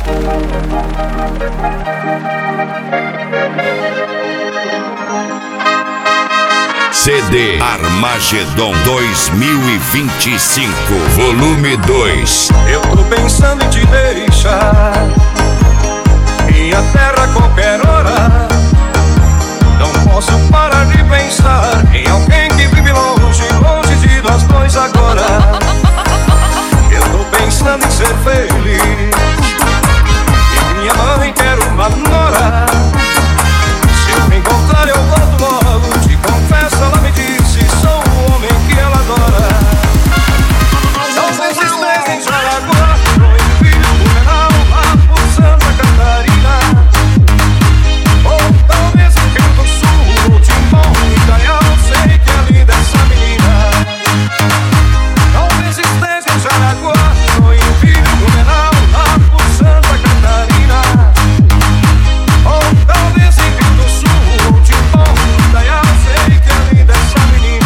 CD Armagedon 2025, volume 2. Eu tô pensando em te deixar, minha terra a qualquer hora. Não posso parar de pensar em alguém que vive longe, longe de nós dois agora. Eu tô pensando em ser feliz, e minha mãe quer uma nora. Se eu me encontrar eu volto logo, te confesso, ela me disse, sou o homem que ela adora. São 6 estrelas em Jaraguá, Joinville, Blumenau, lá por Santa Catarina. Ou talvez em Rio do Sul, ou Timbó, Indaial, sei que é linda essa menina. Talvez esteja em Jaraguá, Joinville, Blumenau, lá por Santa Catarina. Ou talvez em Rio do Sul, ou Timbó, Indaial, sei que é linda essa menina.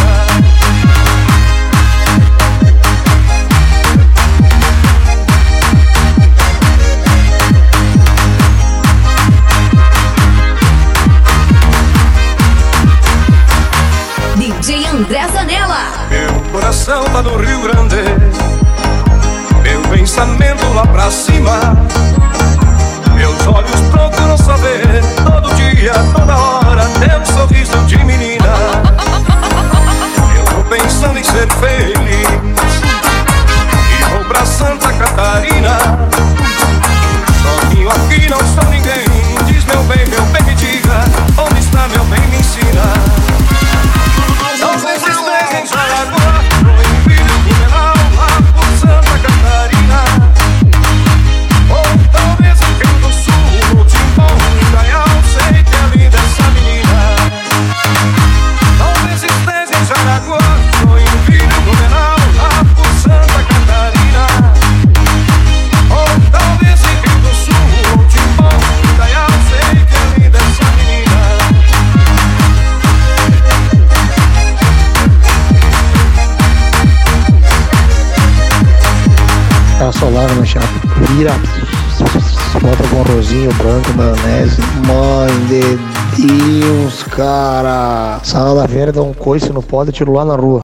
DJ André Zanella. Meu coração tá no Rio Grande, meu pensamento lá pra cima. Meus olhos procuram saber, todo dia, toda hora, teu sorriso de menina. Eu tô pensando em ser feliz e vou pra Santa Catarina. Sozinho aqui não sou ninguém, diz meu bem me diga, onde está meu bem, me ensina. São 6 estrelas em Jaraguá, Joinville, Blumenau, lá por Santa Catarina. Ou talvez em Rio do Sul, ou Timbó, Indaial, sei que é linda essa menina. Talvez esteja em Jaraguá, Joinville, Blumenau, lá por Santa Catarina. Ou talvez em Rio do Sul, ou Timbó, Indaial, sei que é linda essa menina. Tá solar no chapa, vira, bota com arrozinho branco, maionese. Mãe de Deus, cara. Salada verde dá um coice no pó e tiro lá na rua.